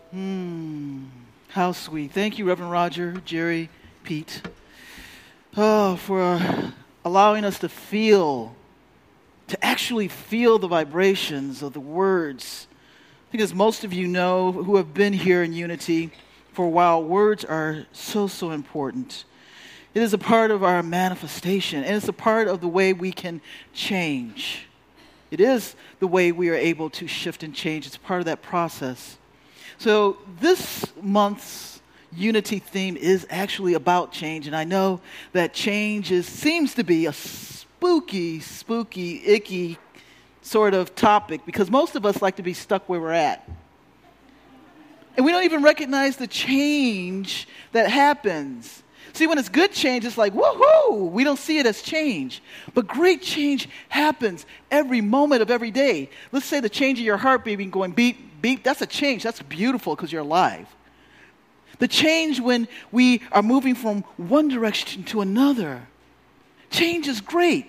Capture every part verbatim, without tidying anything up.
Hmm, how sweet. Thank you, Reverend Roger, Jerry, Pete, oh, for uh, allowing us to feel, to actually feel the vibrations of the words. I think as most of you know who have been here in Unity for a while, words are so, so important. It is a part of our manifestation, and it's a part of the way we can change. It is the way we are able to shift and change. It's part of that process. So this month's Unity theme is actually about change, and I know that change is, seems to be a spooky, spooky, icky sort of topic because most of us like to be stuck where we're at. And we don't even recognize the change that happens. See, when it's good change, it's like, woohoo! We don't see it as change. But great change happens every moment of every day. Let's say the change of your heartbeat being going beep, beep. That's a change. That's beautiful because you're alive. The change when we are moving from one direction to another. Change is great.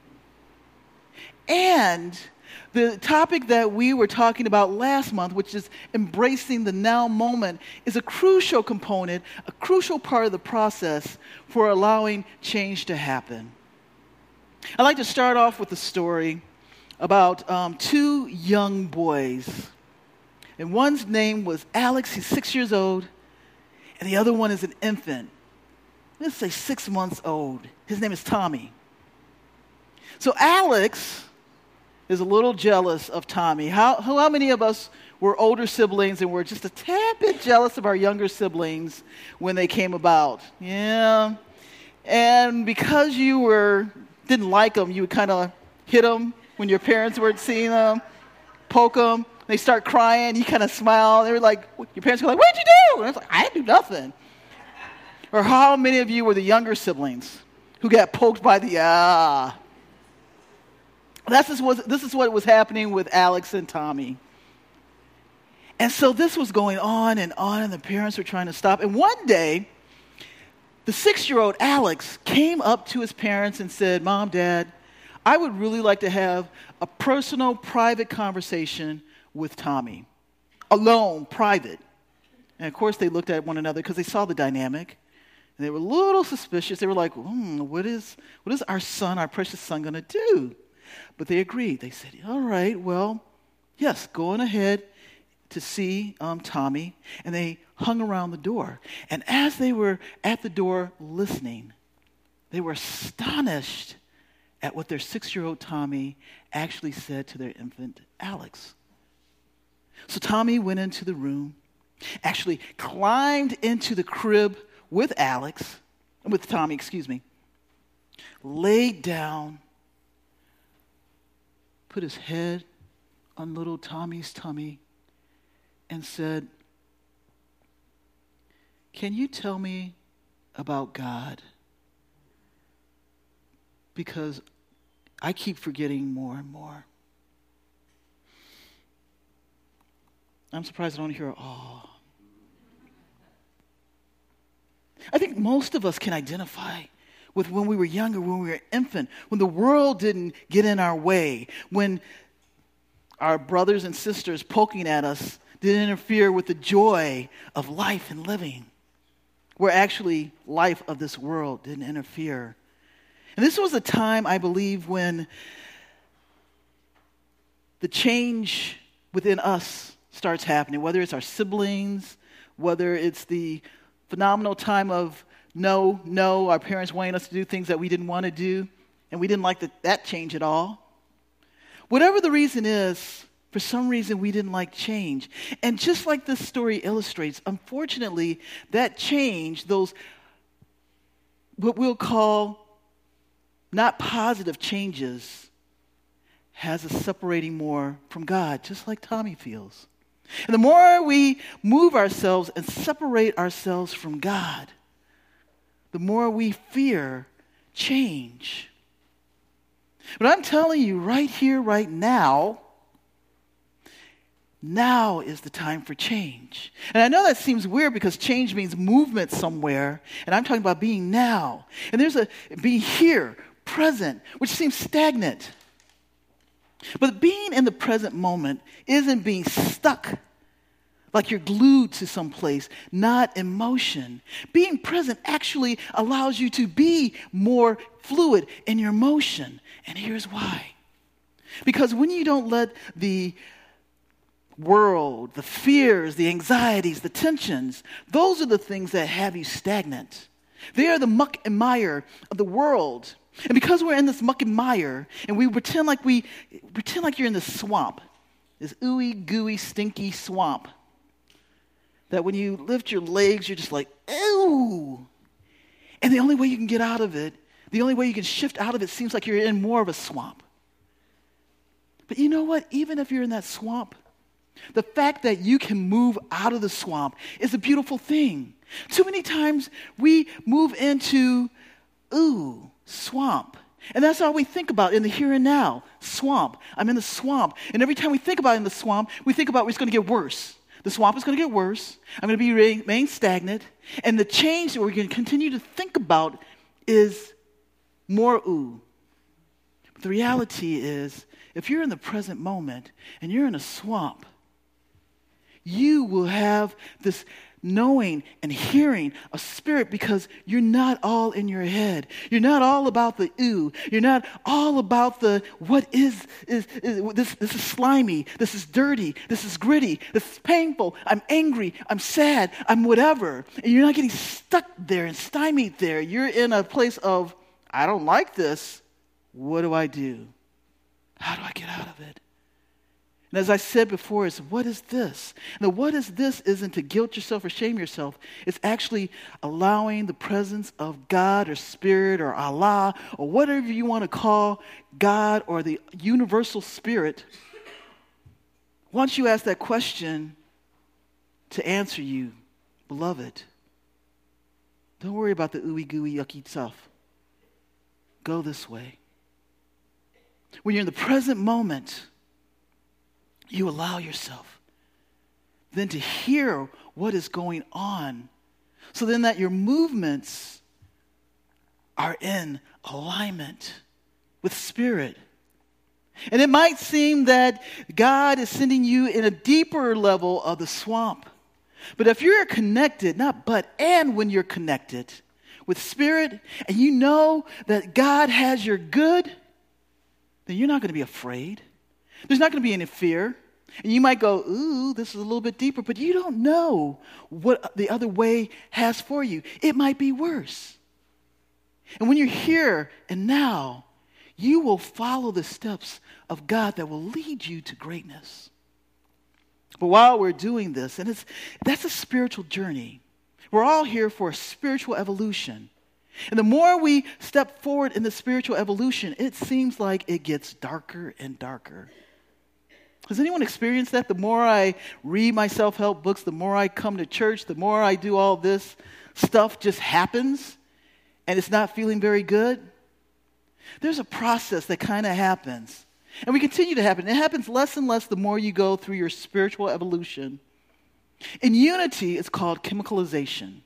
And the topic that we were talking about last month, which is embracing the now moment, is a crucial component, a crucial part of the process for allowing change to happen. I'd like to start off with a story about um, two young boys. And one's name was Alex, he's six years old, and the other one is an infant. Let's say six months old. His name is Tommy. So Alex is a little jealous of Tommy. How, how many of us were older siblings and were just a tad bit jealous of our younger siblings when they came about? Yeah. And because you were didn't like them, you would kind of hit them when your parents weren't seeing them, poke them. They start crying. You kind of smile. They were like, your parents were like, "What'd you do?" And I was like, "I didn't do nothing." Or how many of you were the younger siblings who got poked by the ah? This is, what, this is what was happening with Alex and Tommy. And so this was going on and on, and the parents were trying to stop. And one day, the six-year-old Alex came up to his parents and said, "Mom, Dad, I would really like to have a personal, private conversation with Tommy. Alone, private." And of course, they looked at one another because they saw the dynamic. And they were a little suspicious. They were like, hmm, what is, what is our son, our precious son, going to do? But they agreed. They said, all right, well, yes, go on ahead to see um, Tommy. And they hung around the door. And as they were at the door listening, they were astonished at what their six-year-old Tommy actually said to their infant Alex. So Tommy went into the room, actually climbed into the crib with Alex, with Tommy, excuse me, laid down, put his head on little Tommy's tummy and said, "Can you tell me about God? Because I keep forgetting more and more." I'm surprised I don't hear, "Oh." I think most of us can identify with when we were younger, when we were infant, when the world didn't get in our way, when our brothers and sisters poking at us didn't interfere with the joy of life and living, where actually life of this world didn't interfere. And this was a time, I believe, when the change within us starts happening, whether it's our siblings, whether it's the phenomenal time of no, no, our parents wanting us to do things that we didn't want to do, and we didn't like the, that change at all. Whatever the reason is, for some reason we didn't like change. And just like this story illustrates, unfortunately, that change, those what we'll call not positive changes, has us separating more from God, just like Tommy feels. And the more we move ourselves and separate ourselves from God, the more we fear change. But I'm telling you right here, right now, now is the time for change. And I know that seems weird because change means movement somewhere, and I'm talking about being now. And there's a being here, present, which seems stagnant. But being in the present moment isn't being stuck like you're glued to some place, not in motion. Being present actually allows you to be more fluid in your motion. And here's why. Because when you don't let the world, the fears, the anxieties, the tensions, those are the things that have you stagnant. They are the muck and mire of the world. And because we're in this muck and mire, and we pretend like we pretend like you're in this swamp, this ooey, gooey, stinky swamp, that when you lift your legs, you're just like, ew. And the only way you can get out of it, the only way you can shift out of it seems like you're in more of a swamp. But you know what? Even if you're in that swamp, the fact that you can move out of the swamp is a beautiful thing. Too many times we move into, ooh, swamp. And that's all we think about in the here and now. Swamp. I'm in the swamp. And every time we think about in the swamp, we think about it's going to get worse. The swamp is going to get worse. I'm going to be remain stagnant. And the change that we're going to continue to think about is more ooh. But the reality is, if you're in the present moment and you're in a swamp, you will have this knowing and hearing of spirit because you're not all in your head. You're not all about the ooh. You're not all about the what is, is, is this, this is slimy, this is dirty, this is gritty, this is painful, I'm angry, I'm sad, I'm whatever. And you're not getting stuck there and stymied there. You're in a place of, I don't like this. What do I do? How do I get out of it? And as I said before, it's what is this? And the what is this isn't to guilt yourself or shame yourself. It's actually allowing the presence of God or Spirit or Allah or whatever you want to call God or the universal Spirit. Once you ask that question, to answer you, beloved, don't worry about the ooey gooey yucky stuff. Go this way. When you're in the present moment, you allow yourself then to hear what is going on, so then that your movements are in alignment with Spirit. And it might seem that God is sending you in a deeper level of the swamp. But if you're connected, not but, and when you're connected with Spirit, and you know that God has your good, then you're not going to be afraid. There's not going to be any fear. And you might go, ooh, this is a little bit deeper, but you don't know what the other way has for you. It might be worse. And when you're here and now, you will follow the steps of God that will lead you to greatness. But while we're doing this, and it's that's a spiritual journey. We're all here for a spiritual evolution. And the more we step forward in the spiritual evolution, it seems like it gets darker and darker. Has anyone experienced that? The more I read my self-help books, the more I come to church, the more I do all this stuff just happens, and it's not feeling very good. There's a process that kind of happens, and we continue to happen. It happens less and less the more you go through your spiritual evolution. In unity, it's called chemicalization.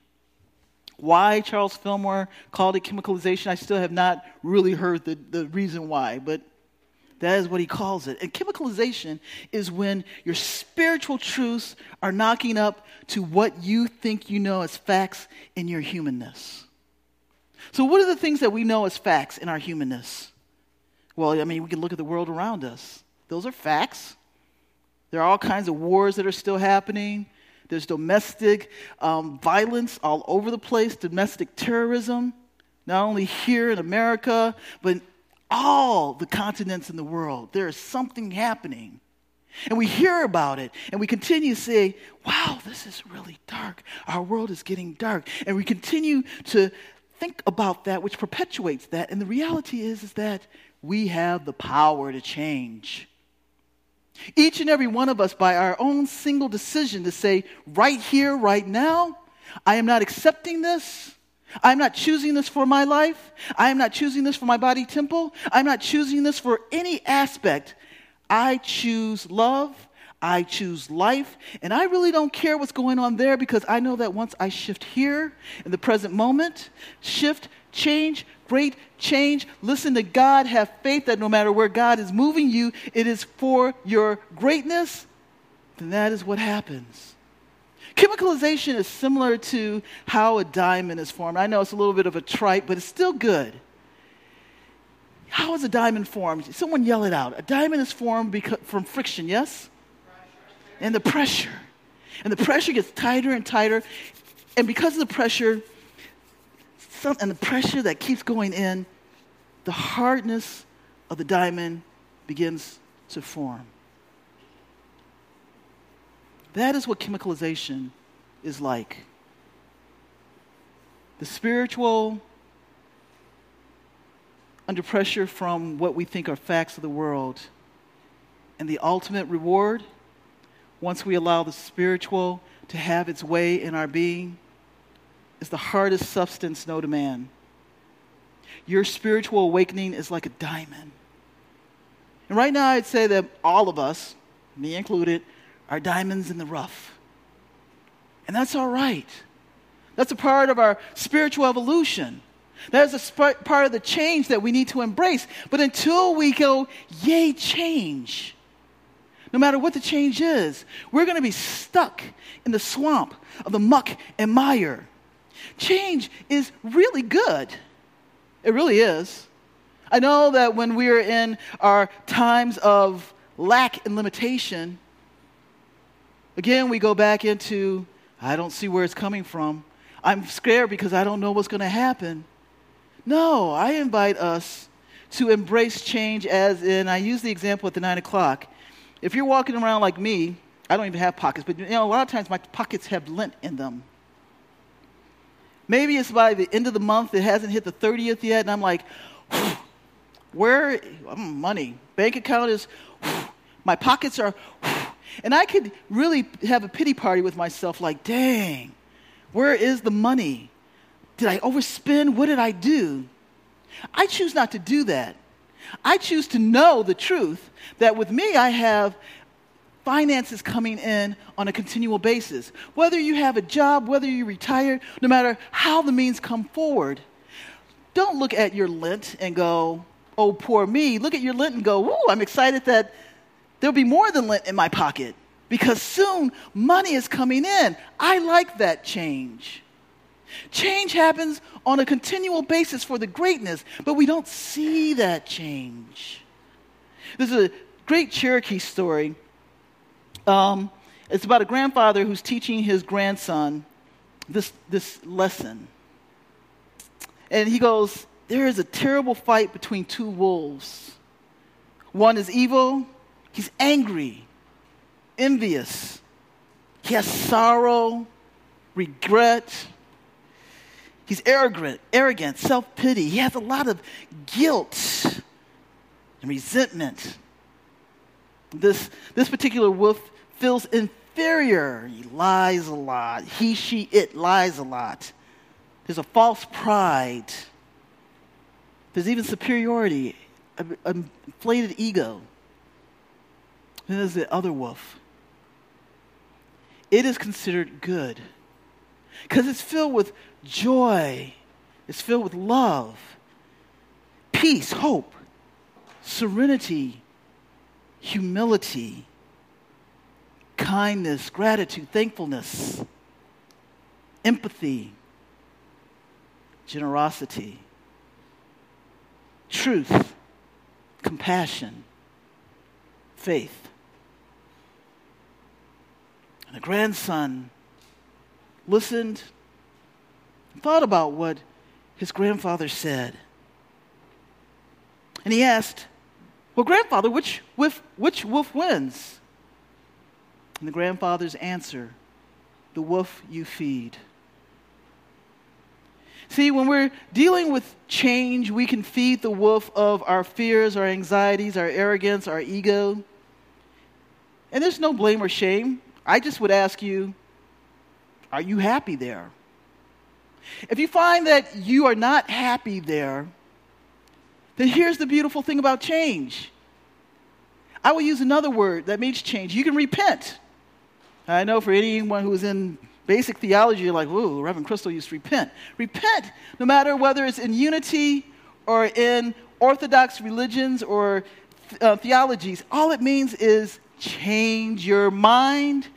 Why Charles Fillmore called it chemicalization, I still have not really heard the, the reason why, but that is what he calls it. And chemicalization is when your spiritual truths are knocking up to what you think you know as facts in your humanness. So what are the things that we know as facts in our humanness? Well, I mean, we can look at the world around us. Those are facts. There are all kinds of wars that are still happening. There's domestic um, violence all over the place, domestic terrorism, not only here in America, but in all the continents in the world. There is something happening. And we hear about it, and we continue to say, wow, this is really dark. Our world is getting dark. And we continue to think about that, which perpetuates that. And the reality is, is that we have the power to change. Each and every one of us, by our own single decision to say, right here, right now, I am not accepting this. I am not choosing this for my life. I am not choosing this for my body temple. I'm not choosing this for any aspect. I choose love. I choose life. And I really don't care what's going on there, because I know that once I shift here in the present moment, shift, change, great change, listen to God, have faith that no matter where God is moving you, it is for your greatness, then that is what happens. chemicalization is similar to how a diamond is formed. I know it's a little bit of a trite, but it's still good. How is a diamond formed? Someone yell it out. A diamond is formed because, from friction, yes? And the pressure. And the pressure gets tighter and tighter. And because of the pressure, some, and the pressure that keeps going in, the hardness of the diamond begins to form. That is what chemicalization is like. The spiritual, under pressure from what we think are facts of the world, and the ultimate reward, once we allow the spiritual to have its way in our being, is the hardest substance known to man. Your spiritual awakening is like a diamond. And right now I'd say that all of us, me included, are diamonds in the rough. And that's all right. That's a part of our spiritual evolution. That is a sp- part of the change that we need to embrace. But until we go, yay, change, no matter what the change is, we're going to be stuck in the swamp of the muck and mire. Change is really good. It really is. I know that when we're in our times of lack and limitation, again, we go back into, I don't see where it's coming from. I'm scared because I don't know what's going to happen. No, I invite us to embrace change as in, I use the example at the nine o'clock. If you're walking around like me, I don't even have pockets, but you know, a lot of times my pockets have lint in them. Maybe it's by the end of the month, it hasn't hit the thirtieth yet, and I'm like, where, mm, money, bank account is, my pockets are, and I could really have a pity party with myself like, dang, where is the money? Did I overspend? What did I do? I choose not to do that. I choose to know the truth that with me I have finances coming in on a continual basis. Whether you have a job, whether you're retired, no matter how the means come forward, don't look at your lint and go, oh, poor me. Look at your lint and go, ooh, I'm excited that there'll be more than lint in my pocket because soon money is coming in. I like that change. Change happens on a continual basis for the greatness, but we don't see that change. There's a great Cherokee story. Um, it's about a grandfather who's teaching his grandson this, this lesson. And he goes, there is a terrible fight between two wolves. One is evil. He's angry, envious. He has sorrow, regret. He's arrogant, arrogant, self-pity. He has a lot of guilt and resentment. This, this particular wolf feels inferior. He lies a lot. He, she, it lies a lot. There's a false pride. There's even superiority, an inflated ego. Then there's the other wolf. It is considered good because it's filled with joy. It's filled with love, peace, hope, serenity, humility, kindness, gratitude, thankfulness, empathy, generosity, truth, compassion, faith. And the grandson listened, thought about what his grandfather said. And he asked, well, grandfather, which wolf, which wolf wins? And the grandfather's answer, the wolf you feed. See, when we're dealing with change, we can feed the wolf of our fears, our anxieties, our arrogance, our ego. And there's no blame or shame. I just would ask you, are you happy there? If you find that you are not happy there, then here's the beautiful thing about change. I will use another word that means change. You can repent. I know for anyone who is in basic theology, you're like, ooh, Reverend Crystal used to repent. Repent, no matter whether it's in unity or in orthodox religions or uh, theologies. All it means is change your mind,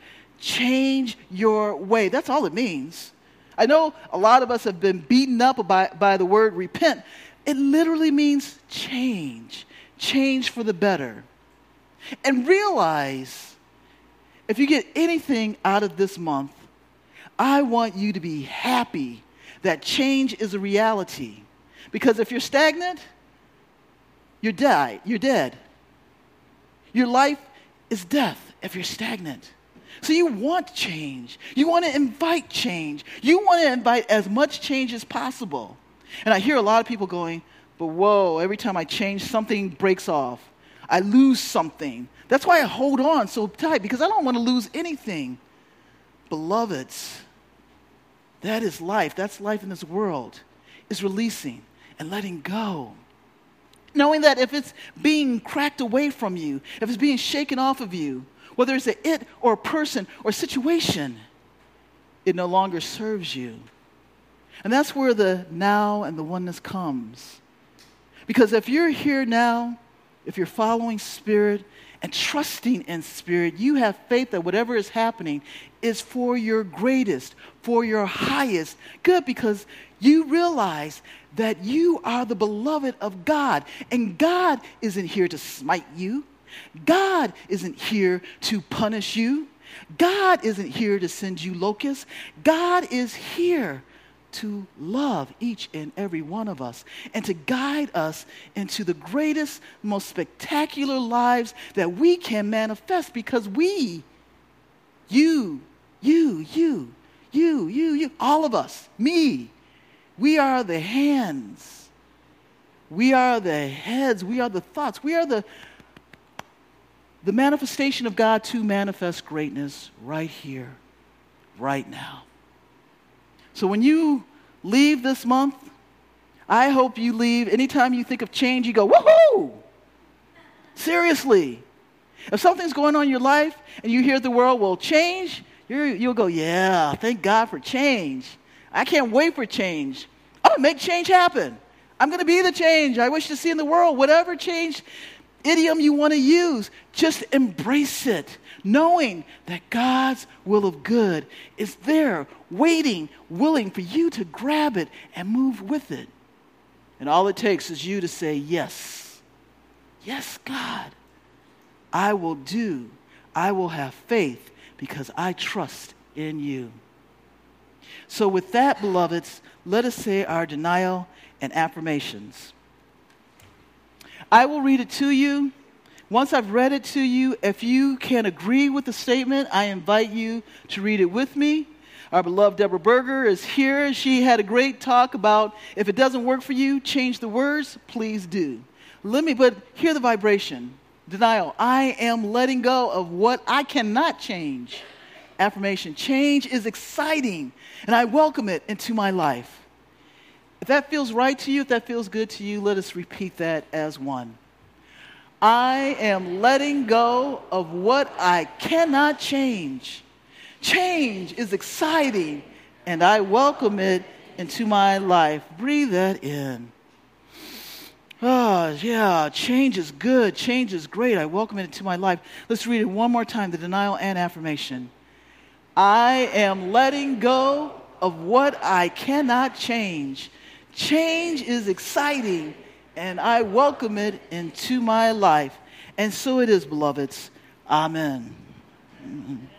change your way. That's all it means. I know a lot of us have been beaten up by, by the word repent. It literally means change, change for the better. And realize, if you get anything out of this month, I want you to be happy that change is a reality. Because if you're stagnant, you're dead. You're dead. Your life is death if you're stagnant. So you want change. You want to invite change. You want to invite as much change as possible. And I hear a lot of people going, but whoa, every time I change, something breaks off. I lose something. That's why I hold on so tight, because I don't want to lose anything. Beloveds, that is life. That's life in this world, is releasing and letting go. Knowing that if it's being cracked away from you, if it's being shaken off of you, whether it's a it or a person or a situation, it no longer serves you. And that's where the now and the oneness comes. Because if you're here now, if you're following Spirit and trusting in Spirit, you have faith that whatever is happening is for your greatest, for your highest good, because you realize that you are the beloved of God. And God isn't here to smite you. God isn't here to punish you. God isn't here to send you locusts. God is here to love each and every one of us and to guide us into the greatest, most spectacular lives that we can manifest, because we, you, you, you, you, you, you, all of us, me, we are the hands. We are the heads. We are the thoughts. We are the The manifestation of God to manifest greatness right here, right now. So when you leave this month, I hope you leave, anytime you think of change, you go, woohoo! Seriously. If something's going on in your life and you hear the world will change, you're, you'll go, yeah, thank God for change. I can't wait for change. I'm going to make change happen. I'm going to be the change I wish to see in the world. Whatever change idiom you want to use, just embrace it, knowing that God's will of good is there, waiting, willing for you to grab it and move with it. And all it takes is you to say, yes, yes, God, I will do, I will have faith because I trust in you. So with that, beloveds, let us say our denial and affirmations. I will read it to you. Once I've read it to you, if you can agree with the statement, I invite you to read it with me. Our beloved Deborah Berger is here. She had a great talk about if it doesn't work for you, change the words. Please do. Let me, but hear the vibration. Denial. I am letting go of what I cannot change. Affirmation. Change is exciting, and I welcome it into my life. If that feels right to you, if that feels good to you, let us repeat that as one. I am letting go of what I cannot change. Change is exciting, and I welcome it into my life. Breathe that in. Oh, yeah, change is good. Change is great. I welcome it into my life. Let's read it one more time, the denial and affirmation. I am letting go of what I cannot change. Change is exciting, and I welcome it into my life. And so it is, beloveds. Amen.